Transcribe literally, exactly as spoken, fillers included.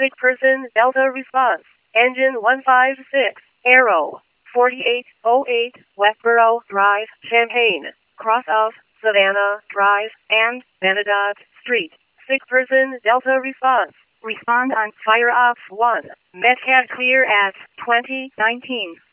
Sick person Delta response. Engine one five six. Arrow. forty-eight oh eight Westboro Drive, Champaign. Cross of Savannah Drive and Benedott Street. Sick person Delta response. Respond on Fire Ops one. Medcat clear at twenty nineteen.